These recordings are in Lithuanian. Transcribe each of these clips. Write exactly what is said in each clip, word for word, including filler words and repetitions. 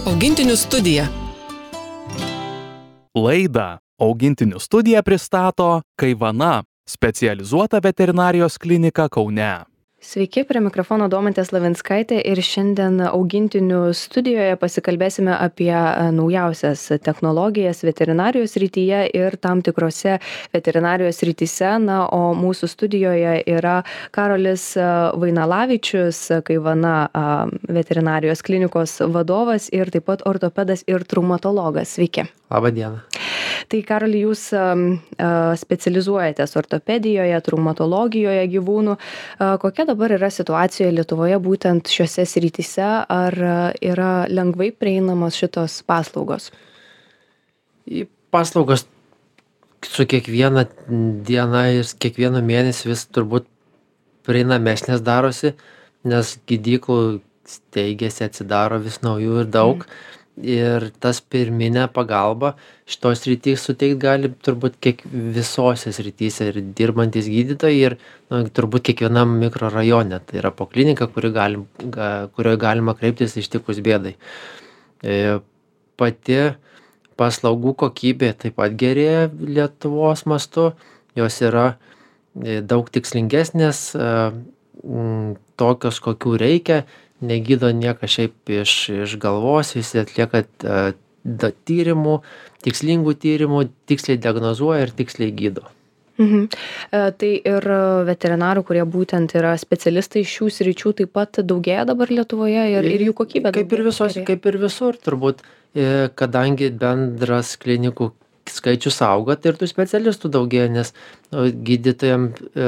Augintinių studija. Laidą Augintinių studija pristato Kaivana, specializuota veterinarijos klinika Kaune. Sveiki, prie mikrofono Domantė Slavinskaitė ir šiandien augintinių studijoje pasikalbėsime apie naujausias technologijas veterinarijos srityje ir tam tikrose veterinarijos srityse. Na, o mūsų studijoje yra Karolis Vainalavičius, Kaivana veterinarijos klinikos vadovas ir taip pat ortopedas ir traumatologas. Sveiki. Labą dieną. Tai Karoli, jūs specializuojatės ortopedijoje, traumatologijoje gyvūnų. Kokia dabar yra situacija Lietuvoje būtent šiuose srityse? Ar yra lengvai prieinamos šitos paslaugos? Paslaugos su kiekviena diena ir kiekvienu mėnesiu vis turbūt prieinamesnės darosi, nes gydyklų steigiasi, atsidaro vis naujų ir daug. Mm. Ir tas pirminę pagalbą šitos srityje suteikti gali turbūt kiek visose srityse ir dirbantys gydytojai ir nu, turbūt kiekvienam mikrorajone. Tai yra poliklinika, kuri galim, ga, kurioje galima kreiptis ištikus bėdai. E, pati paslaugų kokybė taip pat gerėja Lietuvos mastu. Jos yra e, daug tikslingesnės, e, m, tokios, kokių reikia. Negydo niekas šiaip iš, iš galvos, visi atlieka uh, tyrimų, tikslingų tyrimų, tiksliai diagnozuoja ir tiksliai gydo. Mhm. E, tai ir veterinarų, kurie būtent yra specialistai šių sričių, taip pat daugėja dabar Lietuvoje ir, ir jų kokybė. Kaip ir, visos, kaip ir visur turbūt, e, kadangi bendras klinikų skaičius auga, tai ir tų specialistų daugėja, nes nu, gydytojams e,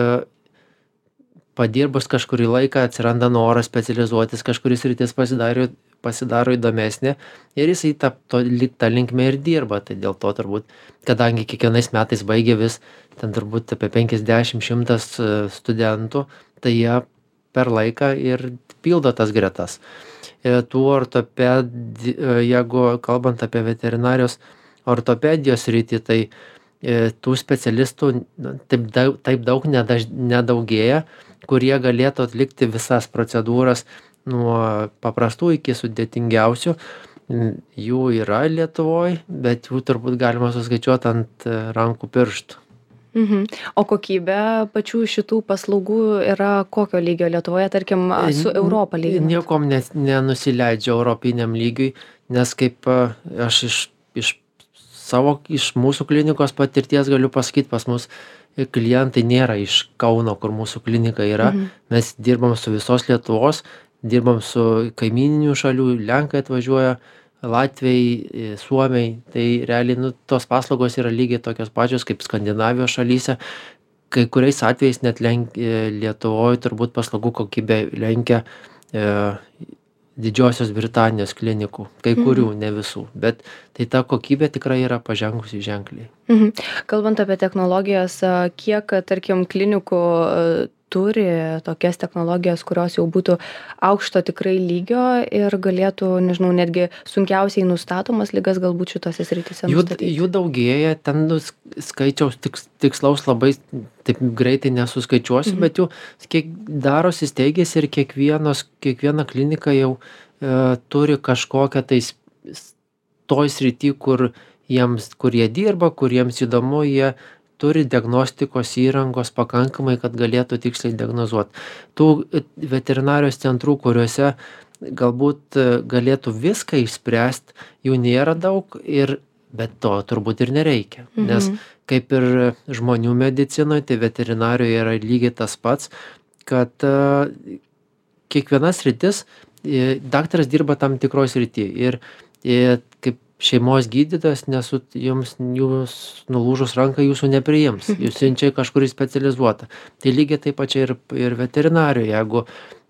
padirbus kažkurį laiką atsiranda noras specializuotis, kažkuris sritis pasidaro, pasidaro įdomesnė ir jisai ta, to, ta linkme ir dirba. Tai dėl to turbūt, kadangi kiekvienais metais baigia vis, ten turbūt apie penkiasdešimt šimtas studentų, tai jie per laiką ir pildo tas gretas. Tų ortopedijų, jeigu kalbant apie veterinarijos ortopedijos sritį, tai tų specialistų taip, taip daug nedaž, nedaugėja, kurie galėtų atlikti visas procedūras nuo paprastų iki sudėtingiausių. Jų yra Lietuvoje, bet jų turbūt galima suskaičiuoti ant rankų pirštų. Mhm. O kokybė pačių šitų paslaugų yra kokio lygio Lietuvoje, tarkim, su Europą lyginant? Niekom nenusileidžia europiniam lygiui, nes kaip aš iš, iš savo, iš mūsų klinikos patirties galiu pasakyti, pas mus klientai nėra iš Kauno, kur mūsų klinika yra. Mhm. Mes dirbam su visos Lietuvos, dirbam su kaimyninių šalių, Lenkai atvažiuoja, Latviai, Suomiai. Tai realiai nu, tos paslaugos yra lygiai tokios pačios kaip Skandinavijos šalyse. Kai kuriais atvejais net lenk, Lietuvoje turbūt paslaugų kokybė lenkia e, Didžiosios Britanijos klinikų, kai kurių, mhm. ne visų, bet tai ta kokybė tikrai yra pažengusi ženkliai. Mhm. Kalbant apie technologijas, kiek, tarkim, klinikų turi tokias technologijas, kurios jau būtų aukšto tikrai lygio ir galėtų, nežinau, netgi sunkiausiai nustatomas ligas galbūt šitose srityse nustatyti? Jų, jų daugėja, ten skaičiaus tiks, tikslaus labai taip greitai nesuskaičiuosiu, mhm. bet jų kiek darosi steigėsi ir kiekvienos, kiekviena klinika jau e, turi kažkokią tai toj srity, kur, jiems, kur jie dirba, kur jiems įdomu, jie turi diagnostikos įrangos pakankamai, kad galėtų tiksliai diagnozuoti. Tų veterinarijos centrų, kuriuose galbūt galėtų viską išspręsti, jų nėra daug, ir, bet to turbūt ir nereikia. Mhm. Nes kaip ir žmonių medicinoje, tai veterinarijoje yra lygiai tas pats, kad uh, kiekviena sritis, daktaras dirba tam tikros srity. Ir, ir kaip šeimos gydytojas, nesu, jums, jūs nulūžus ranką jūsų nepriims, jūs siunčia kažkur specializuotą. Tai lygiai taip pačiai ir, ir veterinarijoje, jeigu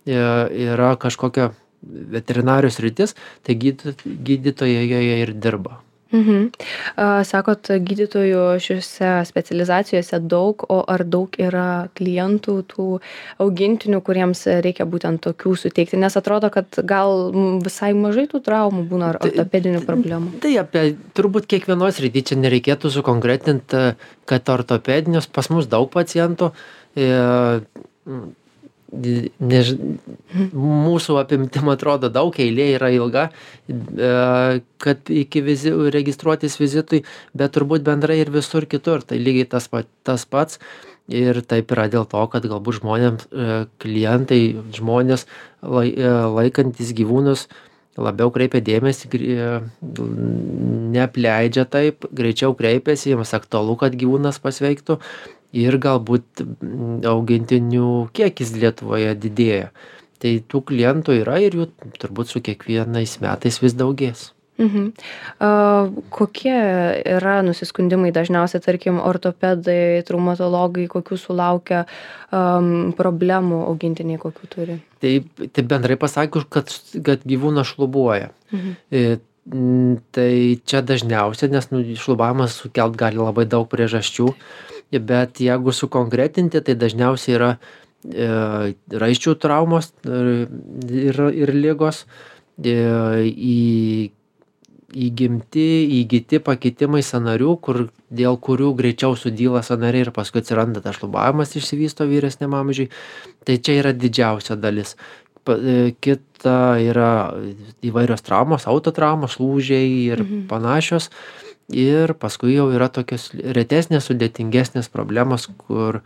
yra kažkokia veterinarijos sritis, tai gydytojai joje ir dirba. Mhm. Sakot, gydytojų šiuose specializacijose daug, o ar daug yra klientų, tų augintinių, kuriems reikia būtent tokių suteikti? Nes atrodo, kad gal visai mažai tų traumų būna ar ortopedinių problemų. Tai apie turbūt kiekvienos srity čia nereikėtų sukonkretinti, kad ortopedinius pas mus daug pacientų. než... mūsų apimtim atrodo daug, eilė yra ilga, kad iki vizi... registruotis vizitui, bet turbūt bendrai ir visur kitur, tai lygiai tas, pat, tas pats. Ir taip yra dėl to, kad galbūt žmonėms, klientai, žmonės lai, laikantis gyvūnus labiau kreipia dėmesį, neapleidžia taip, greičiau kreipiasi, jiems aktualu, kad gyvūnas pasveiktų ir galbūt augintinių kiekis Lietuvoje didėja. Tai tų klientų yra ir jų turbūt su kiekvienais metais vis daugės. Mhm. Uh, kokie yra nusiskundimai dažniausiai, tarkim, ortopedai, traumatologai, kokių sulaukia um, problemų augintiniai, kokių turi? Tai, tai bendrai pasakius, kad, kad gyvūnas šlubuoja. Mhm. E, tai čia dažniausia, nes nu, šlubavimas sukelt gali labai daug priežasčių, bet jeigu sukonkretinti, tai dažniausiai yra e, raiščių traumos ir, ir ligos, e, į įgimti, įgyti pakitimai sąnarių, kur, dėl kurių greičiau sudyla sąnariai ir paskui atsiranda tas šlubavimas išsivysto vyresniam amžiui. Tai čia yra didžiausia dalis. Kita yra įvairios traumos, autotraumos, lūžiai ir mhm. panašios. Ir paskui jau yra tokios retesnės, sudėtingesnės problemos, kur,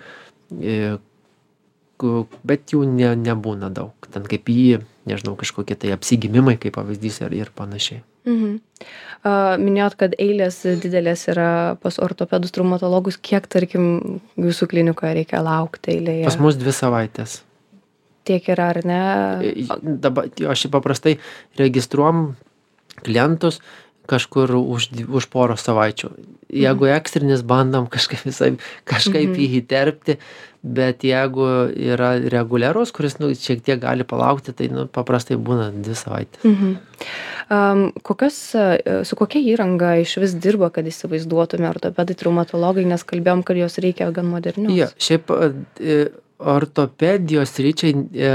bet jų ne, nebūna daug. Ten kaip jį, nežinau, kažkokie tai apsigimimai, kaip pavyzdys ir, ir panašiai. Mhm. Uh, minėjot, kad eilės didelės yra pas ortopedus, traumatologus. Kiek, tarkim, jūsų klinikoje reikia laukti eilėje? Pas mus dvi savaitės. Tiek yra, ar ne? Dabar, aš paprastai registruom klientus kažkur už, už poros savaičių. Jeigu mhm. ekstrinis, bandom kažkaip visai, kažkaip mhm. jį įterpti, bet jeigu yra reguliarus, kuris nu, šiek tiek gali palaukti, tai nu, paprastai būna dvi savaitės. Mhm. Um, kokios, su kokia įranga iš vis dirba, kad įsivaizduotume ortopedai, traumatologai, nes kalbėjom, kad jos reikia gan modernios? Ja, šiaip ortopedijos ryčiai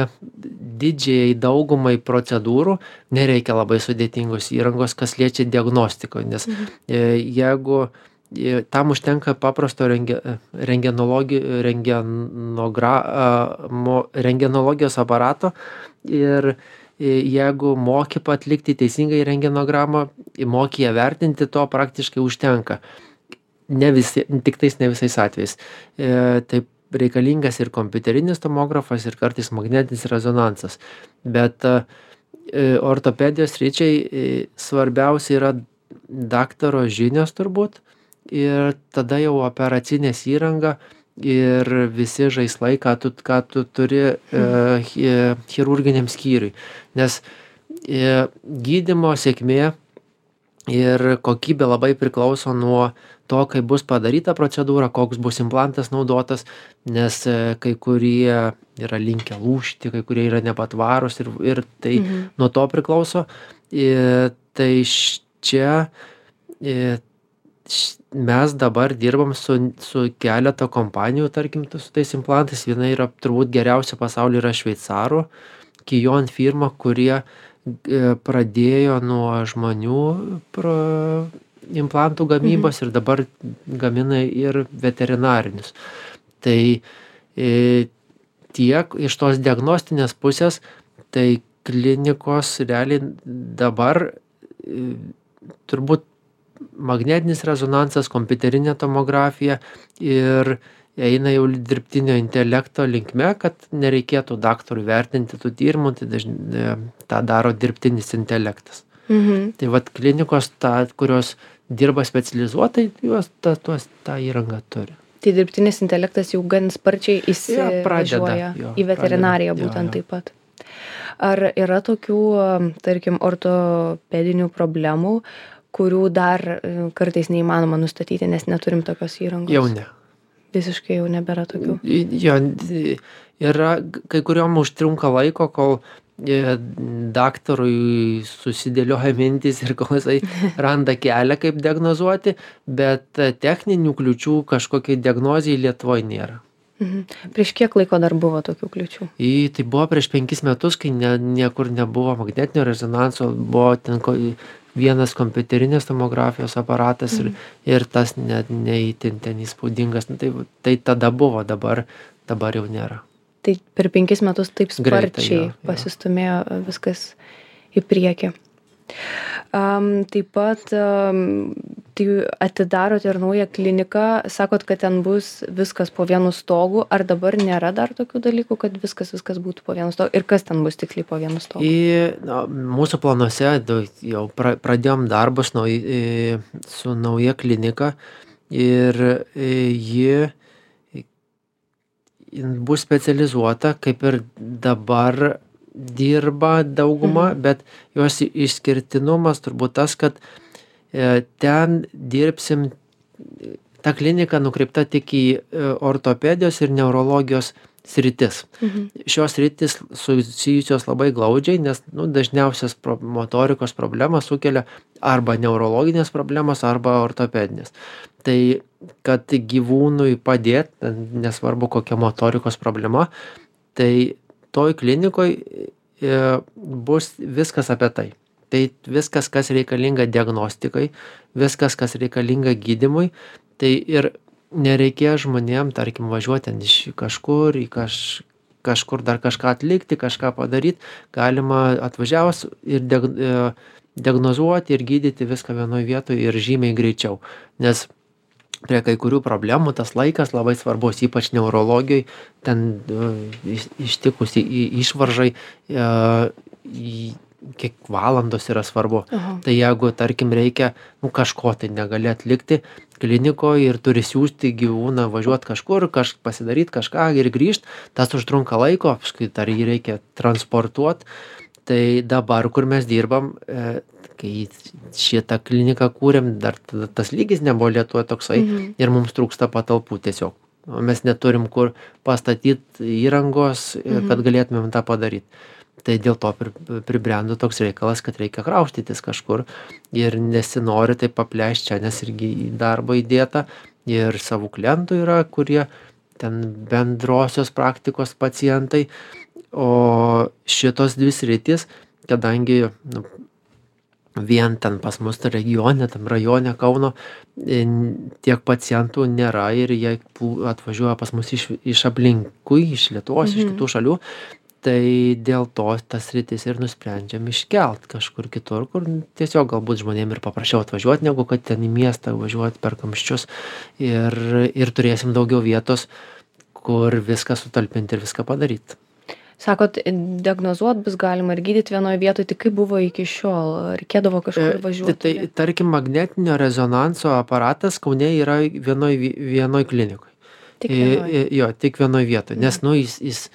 didžiai daugumai procedūrų nereikia labai sudėtingos įrangos, kas liečia diagnostikoje, nes mhm. jeigu tam užtenka paprasto renge, rengenologi, rengenogra, mo, rengenologijos aparato ir jeigu moki atlikti teisingai rengenogramą, moki ją vertinti, to praktiškai užtenka. Ne visi, tik tais ne visais atvejais. E, taip reikalingas ir kompiuterinis tomografas, ir kartais magnetinis rezonansas. Bet e, ortopedijos ryčiai e, svarbiausia yra daktaro žinios turbūt, ir tada jau operacinės įranga ir visi žaislai, ką tu, ką tu turi e, chirurginiam skyriui. Nes e, gydymo sėkmė ir kokybė labai priklauso nuo to, kaip bus padaryta procedūra, koks bus implantas naudotas, nes e, kai kurie yra linkę lūžti, kai kurie yra nepatvarūs ir, ir tai mhm. nuo to priklauso. E, tai čia e, mes dabar dirbam su, su keletą kompanijų, tarkim, su tais implantais. Viena yra turbūt geriausia pasaulyje yra šveicarų, Kijon firma, kurie pradėjo nuo žmonių pro implantų gamybos mhm. ir dabar gamina ir veterinarinius. Tai e, tiek iš tos diagnostinės pusės, tai klinikos realiai dabar e, turbūt magnetinis rezonansas, kompiuterinė tomografija ir eina jau dirbtinio intelekto linkme, kad nereikėtų daktarui vertinti tų tyrimų, tai dažnai tą daro dirbtinis intelektas. Mhm. Tai vat klinikos, ta, kurios dirba specializuotai, jos ta, tuos, tą įrangą turi. Tai dirbtinis intelektas jau gan sparčiai įsivažiuoja ja, į veterinariją pradeda, būtent jo, jo. Taip pat. Ar yra tokių, tarkim, ortopedinių problemų, kurių dar kartais neįmanoma nustatyti, nes neturim tokios įrangos? Jau ne. Visiškai jau nebėra tokių? Jo, yra, kai kuriuom užtrunka laiko, kol daktarui susidėlioja mintis ir kol jisai randa kelią, kaip diagnozuoti, bet techninių kliūčių kažkokiai diagnozijai Lietuvoje nėra. Mhm. Prieš kiek laiko dar buvo tokių kliūčių? Į, tai buvo prieš penkis metus, kai ne, niekur nebuvo magnetinio rezonanso, buvo ten ko, vienas kompiuterinės tomografijos aparatas mhm. ir, ir tas net neįtin ten įspūdingas. Tai, tai tada buvo, dabar, dabar jau nėra. tai per penkis metus taip Greitai, sparčiai jo, jo. pasistumėjo viskas į priekį. Um, taip pat um, tai atidarote ir naują kliniką, sakot, kad ten bus viskas po vienu stogu, ar dabar nėra dar tokių dalykų, kad viskas, viskas būtų po vienu stogu, ir kas ten bus tiksliai po vienu stogu? Į, na, mūsų planuose jau pra, pradėjom darbus nauj, su nauja klinika ir ji bus specializuota, kaip ir dabar dirba dauguma, mhm. bet jos išskirtinumas turbūt tas, kad e, ten dirbsim, ta klinika nukreipta tik į e, ortopedijos ir neurologijos sritis. Mhm. Šios sritis susijusios labai glaudžiai, nes nu, dažniausias pro, motorikos problemas sukelia arba neurologinės problemas, arba ortopedinės. Tai kad gyvūnui padėti, nesvarbu kokia motorikos problema, tai toj klinikoj e, bus viskas apie tai. Tai viskas, kas reikalinga diagnostikai, viskas, kas reikalinga gydymui, tai ir nereikės žmonėm, tarkim, važiuoti iš kažkur, į kaž, kažkur dar kažką atlikti, kažką padaryti, galima atvažiavus ir diag, e, diagnozuoti ir gydyti viską vienoje vietoje ir žymiai greičiau. Nes prie kai kurių problemų tas laikas labai svarbus, ypač neurologijai, ten uh, ištikusi išvaržai, uh, kiek valandos yra svarbu. Aha. Tai jeigu, tarkim, reikia nu, kažko tai negali atlikti klinikoje ir turi siūsti gyvūną, važiuoti kažkur, kaž, pasidaryti kažką ir grįžti, tas užtrunka laiko, paskui dar jį reikia transportuoti. Tai dabar, kur mes dirbam, e, kai šitą kliniką kūrėm, dar tas lygis nebuvo Lietuvoje toksai, mhm. ir mums trūksta patalpų tiesiog. Mes neturim kur pastatyti įrangos, mhm. kad galėtumėm tą padaryti. Tai dėl to pribrendo toks reikalas, kad reikia kraustytis kažkur ir nesinori taip paplėšti čia, nes irgi į darbą įdėta ir savų klientų yra, kurie ten bendrosios praktikos pacientai. O šitos dvi sritys, kadangi nu, vien ten pas mus regione, tam rajone Kauno tiek pacientų nėra ir jie atvažiuoja pas mus iš, iš aplinkui, iš Lietuvos, mhm. iš kitų šalių, tai dėl to tas sritis ir nusprendžiam iškelt kažkur kitur, kur tiesiog galbūt žmonėm ir paprasčiau atvažiuoti, negu kad ten į miestą važiuoti per kamščius ir, ir turėsim daugiau vietos, kur viską sutalpinti ir viską padaryti. Sakot, diagnozuot bus galima ir gydyti vienoje vietoje, tai kaip buvo iki šiol? Reikėdavo kažkur važiuoti? Tai, tai tarkim, magnetinio rezonanso aparatas Kaune yra vienoj, vienoj klinikoj. Tik vienoj? Jo, tik vienoj vietoje, nes nu, jis, jis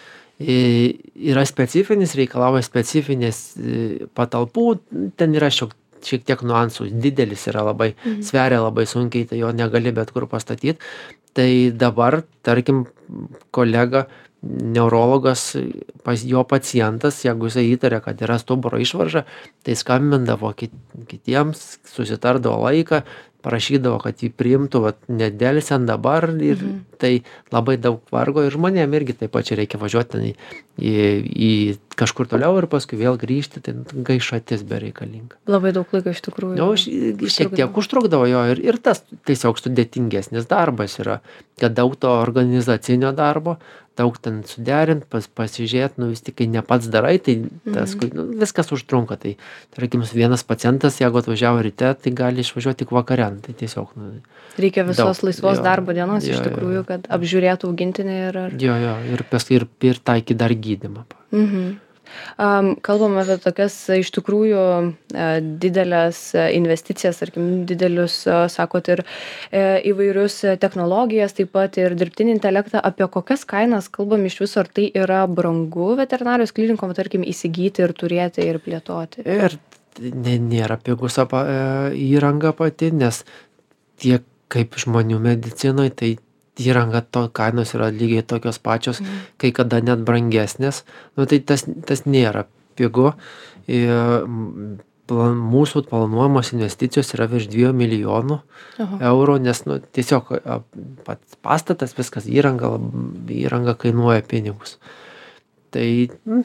yra specifinis, reikalauja specifinės patalpų, ten yra šiek, šiek tiek nuansų, didelis yra labai, mhm. sveria labai sunkiai, tai jo negali bet kur pastatyti. Tai dabar, tarkim, kolega neurologas, pas jo pacientas, jeigu jisai įtarė, kad yra stuburo išvarža, tai skambindavo kit, kitiems, susitardavo laiką, parašydavo, kad jį priimtų vat, nedelsiant dabar ir mhm. tai labai daug vargo ir žmonėm irgi taip pat čia reikia važiuoti į, į, į kažkur toliau ir paskui vėl grįžti, tai gaišatis bereikalinga. Labai daug laiko iš tikrųjų. Nu, šiek tiek užtrukdavo jo ir, ir tas tiesiog sudėtingesnis darbas yra, kad daug to organizacinio darbo, daug ten suderint, pas, pasižiūrėti, nu vis tik, kai ne pats darai, tai tas, mhm. nu, viskas užtrunka. Tai, tarkim, vienas pacientas, jeigu atvažiavo ryte, tai gali išvažiuoti tik vakare. Tai tiesiog, nu, reikia visos daug, laisvos jo, darbo dienos jo, iš tikrųjų, kad apžiūrėtų augintinį ir... Ar... Jo, jo, ir, ir, ir taikyti dar gydymą. Mhm. Um, kalbam apie tokias iš tikrųjų uh, didelės uh, investicijas, tarkim, didelius, uh, sakot, ir uh, įvairius uh, technologijas, taip pat ir dirbtinį intelektą, apie kokias kainas kalbam iš viso, ar tai yra brangu veterinarijos klinikom, tarkim, įsigyti ir turėti ir plėtoti? Ir nėra pigus apa, įranga pati, nes tiek kaip žmonių medicinoje, tai įranga to kainos yra lygiai tokios pačios, mm. kai kada net brangesnės. Nu, tai tas, tas nėra pigu. Ir plan, mūsų planuojamos investicijos yra virš dviejų milijonų Aha. eurų, nes nu, tiesiog pats pastatas, viskas įranga, įranga kainuoja pinigus. Tai mm,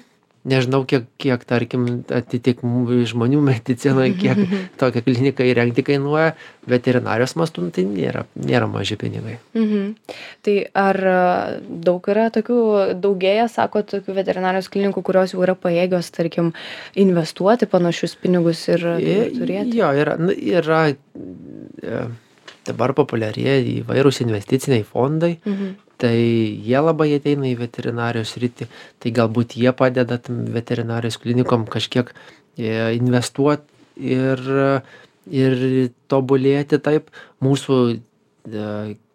nežinau, kiek, kiek tarkim, atitikmų žmonių medicinoje, kiek tokią kliniką įrengti kainuoja, veterinarijos mastu nu, tai nėra, nėra maži pinigai. Mhm. Tai ar a, daug yra tokių, daugėja, sako, tokių veterinarijos klinikų, kurios jau yra pajėgios, tarkim, investuoti panašius pinigus ir I- turėti? Jo, yra, nu, yra e, dabar populiarėja įvairūs investiciniai fondai, Mhm. tai jie labai ateina į veterinarijos sritį, tai galbūt jie padeda tam veterinarijos klinikom kažkiek e, investuoti ir, ir tobulėti taip. Mūsų, e,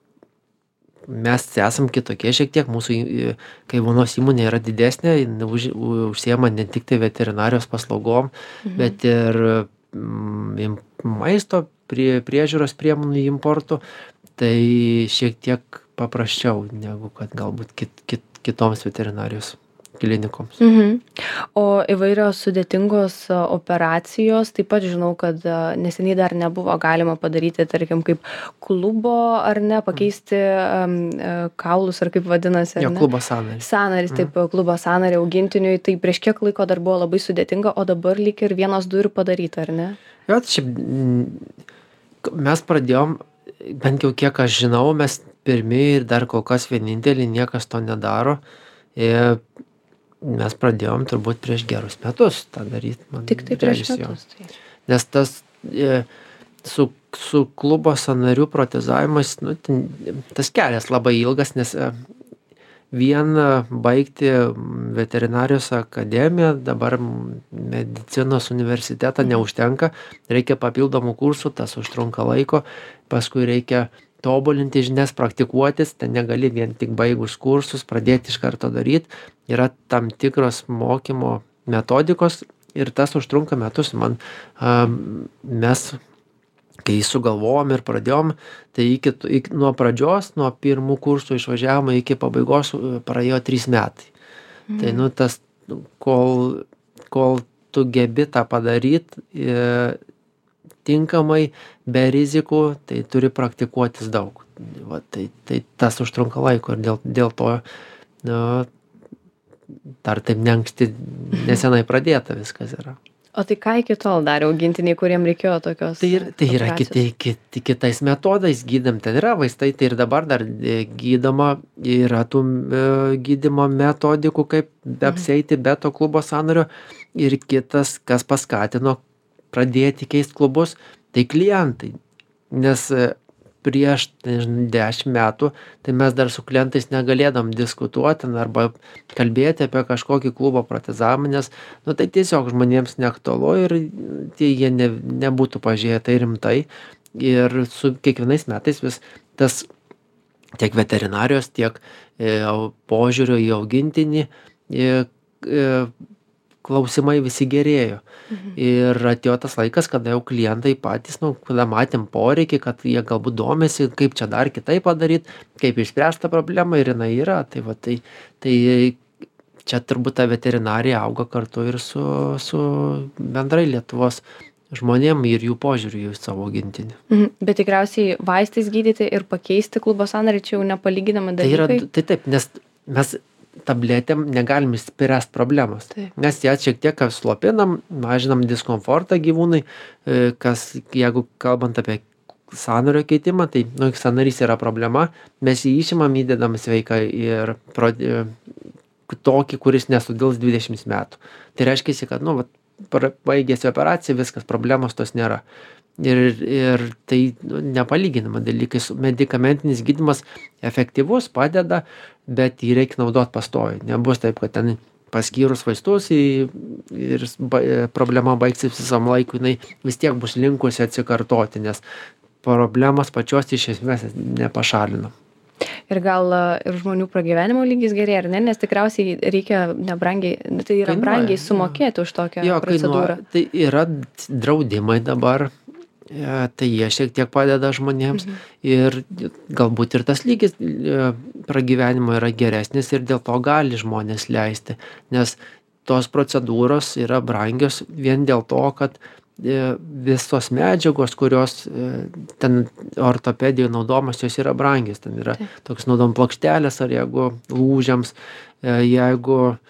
mes esam kitokie šiek tiek, mūsų e, Kaivonos įmonė yra didesnė, jinai už, užsiema ne tik tai veterinarijos paslaugom, Mhm. bet ir mm, im- maisto prie, priežiūros priemonių importų, tai šiek tiek paprasčiau negu kad galbūt kit, kit, kitoms veterinarijos klinikoms. Mhm. O įvairios sudėtingos a, operacijos, taip pat žinau, kad a, neseniai dar nebuvo galima padaryti, tarkim, kaip klubo ar ne, pakeisti am, a, kaulus ar kaip vadinasi. ar Jo, ne? klubo sąnarys. Sąnaris, taip, klubo sąnarį augintiniui, tai prieš kiek laiko dar buvo labai sudėtinga, o dabar lyg ir vienas du ir padaryta, ar ne? Jo, tai šiaip mm, k- mes pradėjom, bent jau kiek aš žinau, mes pirmi ir dar kol kas vienintelį, niekas to nedaro. E, mes pradėjom turbūt prieš gerus metus tą daryti. Man Tik tai prieš regis, jo. metus. Tai. Nes tas e, su, su klubo sąnarių protezavimas, nu, ten, tas kelias labai ilgas, nes e, vien e, baigti veterinarijos akademiją, dabar medicinos universitetą neužtenka, reikia papildomų kursų, tas užtrunka laiko, paskui reikia tobulinti žinias, praktikuotis, ten negali vien tik baigus kursus pradėti iš karto daryti, yra tam tikros mokymo metodikos ir tas užtrunka metus. Man, a, mes, kai sugalvojom ir pradėjom, tai iki, iki, nuo pradžios, nuo pirmų kursų išvažiavimo iki pabaigos e, praėjo trys metai. Mhm. Tai nu tas, nu, kol, kol tu gebi tą padaryti e, tinkamai, be rizikų, tai turi praktikuotis daug. Va, tai, tai tas užtrunka laiko ir dėl, dėl to nu, dar taip neanksti, nesenai pradėta viskas yra. O tai ką iki tol darė augintiniai, kuriem reikėjo tokios? Tai, ir, tai yra operacijos? kiti, kiti, kitais metodais gydam, ten yra vaistai, tai ir dabar dar e, gydoma, yra tų e, gydymo metodikų, kaip apsieiti be to klubo sąnario. Ir kitas, kas paskatino pradėti keisti klubus, tai klientai. Nes e, prieš nežinau, dešimt metų, tai mes dar su klientais negalėdam diskutuoti arba kalbėti apie kažkokį klubo protezavimą, nes nu, tai tiesiog žmonėms neaktualu ir tie jie ne, nebūtų pažiūrėję tai rimtai. Ir su kiekvienais metais vis tas tiek veterinarijos, tiek e, požiūrio į augintinį e, e, klausimai visi gerėjo. Mhm. Ir atėjo tas laikas, kada jau klientai patys, nu, kada matėm poreikį, kad jie galbūt domisi, kaip čia dar kitaip padaryti, kaip išspręsti tą problemą ir jinai yra. Tai, va, tai, tai čia turbūt ta veterinarija auga kartu ir su, su bendrai Lietuvos žmonėm ir jų požiūriu į savo augintinį. Mhm. Bet tikriausiai vaistais gydyti ir pakeisti klubo sąnarį čia jau nepalyginami Tai yra, dalykai. tai taip, nes mes tabletėm negalim išspręsti problemos. Taip. Mes ją šiek tiek slopinam, mažinam diskomfortą gyvūnui, e, kas, jeigu kalbant apie sąnario keitimą, tai nu, sąnarys yra problema, mes jį išimam, įdedam sveiką ir pro, e, tokį, kuris nesudils dvidešimt metų. Tai reiškia, kad nu, vat, pra- baigėsi operacija, viskas, problemos tos nėra. Ir, ir tai nu, nepalyginama dalykai. Su- Medikamentinis gydymas efektyvus, padeda, bet jį reikia naudoti pastoviai. Nebus taip, kad ten paskyrus vaistus į, ir s- ba, e, problema baigsis visam laikui, jinai vis tiek bus linkusi atsikartoti, nes problemos pačios iš esmės nepašalina. Ir gal a, ir žmonių pragyvenimo lygis gerėja, ar ne? Nes tikriausiai reikia nebrangiai, tai yra Kainuoja, brangiai jo. sumokėti už tokią Jo, procedūrą. kainuoja. Tai yra draudimai dabar, e, tai jie šiek tiek padeda žmonėms ir galbūt ir tas lygis e, pragyvenimo yra geresnis ir dėl to gali žmonės leisti, nes tos procedūros yra brangios vien dėl to, kad e, visos medžiagos, kurios e, ten ortopedijoje naudojamos, jos yra brangios. Ten yra Taip. toks naudom plokštelės ar jeigu lūžiams, e, jeigu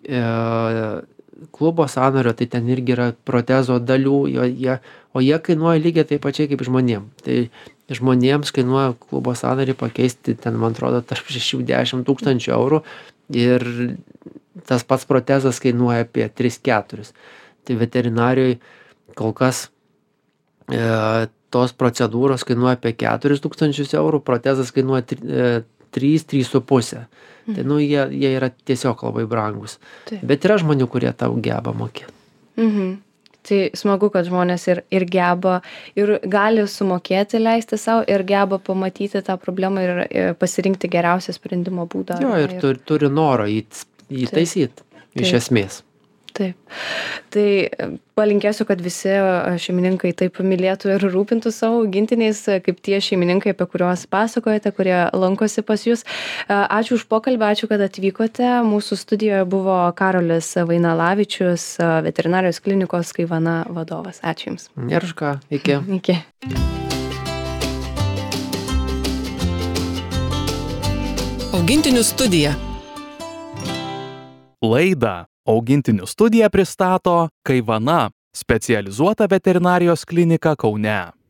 e, klubo sąnario, tai ten irgi yra protezo dalių, jo, jie, o jie kainuoja lygiai taip pačiai kaip žmonėm. Tai žmonėms kainuoja klubo sąnarį pakeisti, ten man atrodo, tarp šešių dešimt tūkstančių eurų ir tas pats protezas kainuoja apie tris keturis. Tai veterinarijoje kol kas e, tos procedūros kainuoja apie keturis tūkstančius eurų, protezas kainuoja trys trys su puse. Mhm. Tai nu, jie, jie yra tiesiog labai brangus. Taip. Bet yra žmonių, kurie tau geba mokėti. Mhm. Tai smagu, kad žmonės ir, ir geba, ir gali sumokėti, leisti savo, ir geba pamatyti tą problemą ir, ir pasirinkti geriausią sprendimo būdą. Jo, ir, ir... Turi, turi noro jį, jį taisyti, iš esmės. Taip. Tai palinkėsiu, kad visi šeimininkai taip mylėtų ir rūpintų savo augintiniais, kaip tie šeimininkai, apie kuriuos pasakojate, kurie lankosi pas jūs. Ačiū už pokalbį, ačiū, kad atvykote. Mūsų studijoje buvo Karolis Vainalavičius, veterinarijos klinikos Kaivana vadovas. Ačiū Jums. Ir už ką. Iki. Iki. Augintinių studija. Laidą Augintinių studija pristato Kaivana, specializuota veterinarijos klinika Kaune.